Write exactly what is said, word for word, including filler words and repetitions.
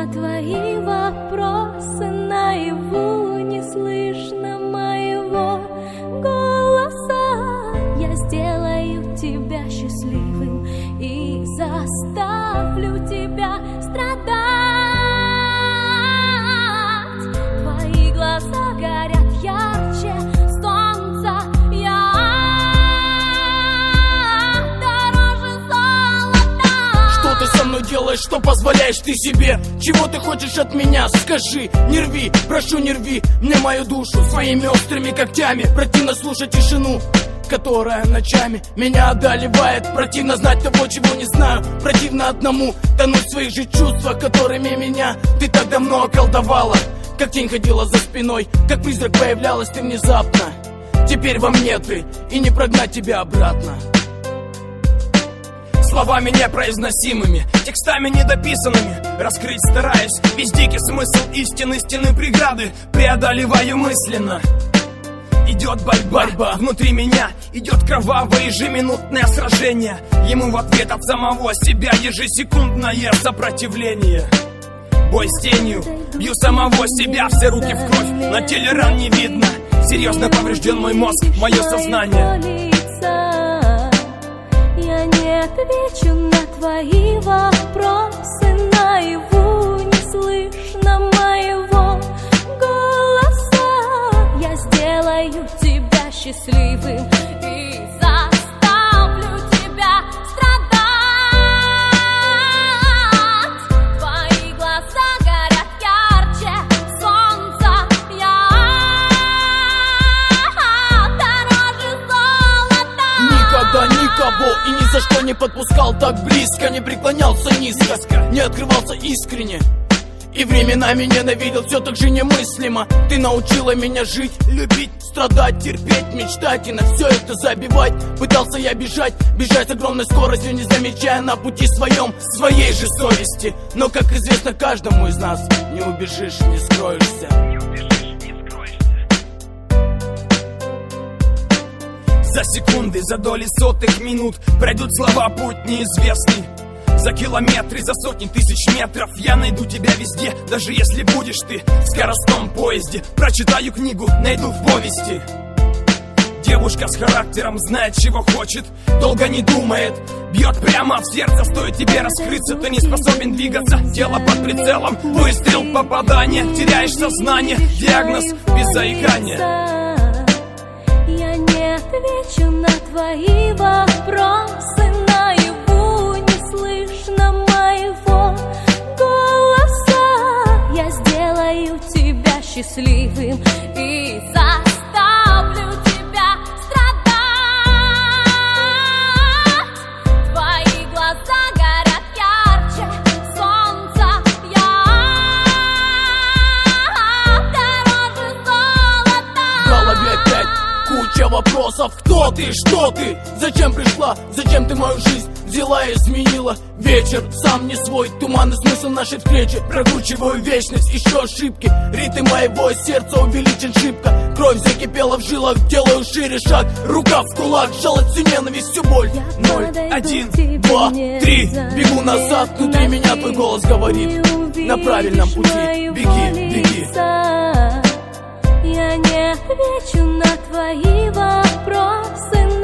на твои вопросы наяву, не слышно моего голоса. Я сделаю тебя счастливым и заставлю тебя страдать. Твои глаза горят ярче солнца, я дороже золота. Что ты со мной делаешь, что позволяешь ты себе? Чего ты хочешь от меня? Скажи, не рви, прошу, не рви мне мою душу своими острыми когтями. Противно слушать тишину, которая ночами меня одолевает. Противно знать того, чего не знаю. Противно одному тонуть в своих же чувствах, которыми меня ты так давно околдовала. Как тень ходила за спиной, как призрак появлялась ты внезапно. Теперь во мне ты, и не прогнать тебя обратно. Словами непроизносимыми, текстами недописанными раскрыть стараюсь весь дикий смысл истины, стены преграды преодолеваю мысленно. Идет борьба, борьба внутри меня, идет кровавое ежеминутное сражение. Ему в ответ от самого себя ежесекундное сопротивление. Бой с тенью, бью самого себя, все руки в кровь, на теле ран не видно. Серьезно поврежден мой мозг, мое сознание. Я не отвечу на твои вопросы наяву, не слышно моего голоса. Я сделаю тебя счастливым и заставлю тебя страдать. Твои глаза горят ярче солнца, я дороже золота. Никогда никого и ни за что не подпускал так близко, не преклонялся низко, не открывался искренне. И временами ненавидел все так же немыслимо. Ты научила меня жить, любить, страдать, терпеть, мечтать и на все это забивать. Пытался я бежать, бежать с огромной скоростью, не замечая на пути своем своей же совести. Но, как известно каждому из нас, не убежишь, не скроешься. За секунды, за доли сотых минут пройдут слова путь неизвестный. За километры, за сотни тысяч метров я найду тебя везде, даже если будешь ты в скоростном поезде. Прочитаю книгу, найду в повести. Девушка с характером знает, чего хочет, долго не думает, бьет прямо в сердце. Стоит тебе раскрыться, ты не способен двигаться. Тело под прицелом, выстрел, попадание, теряешь сознание, диагноз без заикания. Я не отвечу на твои вопросы наяву, не слышно моего голоса. Я сделаю тебя счастливым и заставлю тебя страдать. Твои глаза горят ярче солнца, я дороже золота. В голове опять куча вопросов. Кто ты, что ты, зачем пришла, зачем ты мою жизнь взяла и изменила? Вечер сам не свой, туманный смысл нашей встречи. Прокручиваю вечность, ищу ошибки. Ритм моего сердца увеличен шибко. Кровь закипела в жилах, делаю шире шаг. Рука в кулак, жалость, всю ненависть, всю боль. Ноль, один, два, три. Бегу назад, внутри меня твой голос говорит: на правильном пути, беги, беги. Я не отвечу на твои вопросы